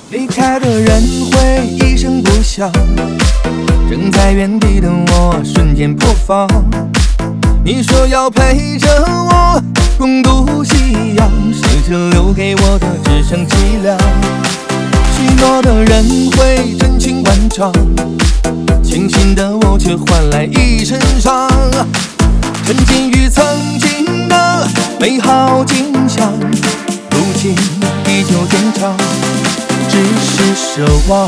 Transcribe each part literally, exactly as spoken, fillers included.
离开的人会一声不响，正在原地的我瞬间破防。你说要陪着我共度夕阳，谁知留给我的只剩凄凉。许诺的人会真情万丈，清醒的我却换来一身伤。沉浸于曾经的美好景象，如今地久天长，只是奢望。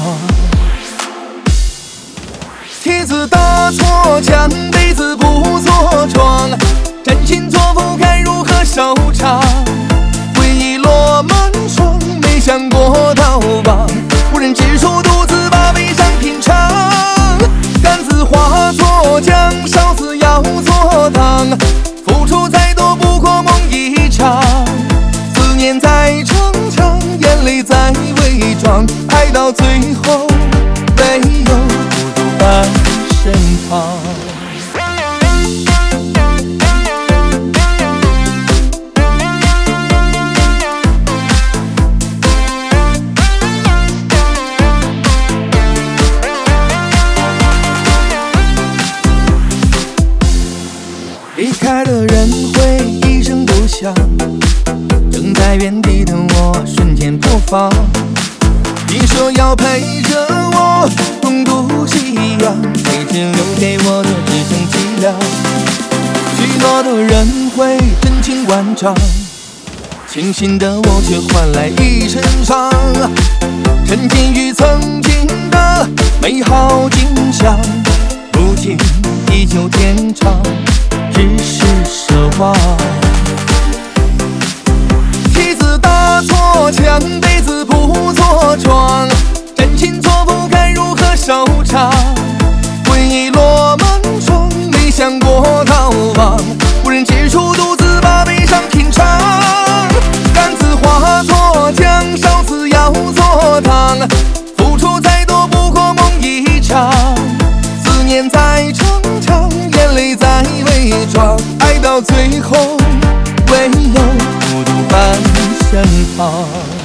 梯子搭错墙，杯子不错窗，真心错付该如何收场？回忆落满窗，没想过逃亡，无人之处独自把悲伤品尝。甘子化作浆，烧死要做汤，付出再多不过梦一场。思念在逞强，眼泪在伪装，爱到最后唯有孤独伴身旁。离开的人会一声不响，正在原地的我瞬间破防。你说要陪着我共度夕阳，谁知留给我的只剩凄凉。许诺的人会真情万丈，清醒的我却换来一身伤。沉浸于曾经的美好景象，如今地久天长，只是奢望。梯子搭错墙，杯子不错窗，真心错付该如何收场？回忆落满窗，没想过逃亡，无人之处独自把悲伤品尝。甘子化作浆，烧死要做汤，付出再多不过梦一场。思念在逞强，眼泪在伪装，爱到最后唯有孤独伴身旁。